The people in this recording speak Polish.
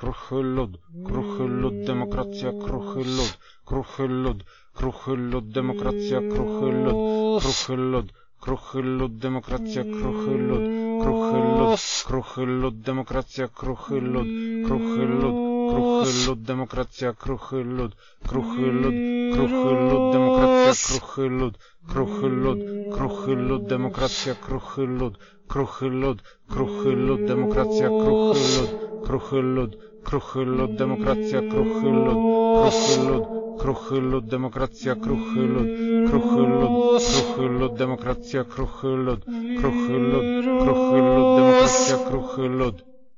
kruchy lud, demokracja, kruchy lud, demokracja, kruchy lud, demokracja, kruchy lud, demokracja, kruchy lud, demokracja, kruchy lud, demokracja, kruchy lud, demokracja, kruchy lud, demokracja, kruchy lud, demokracja, kruchy lud, demokracja, kruchy lud, demokracja, kruchy lud, demokracja, kruchy lud.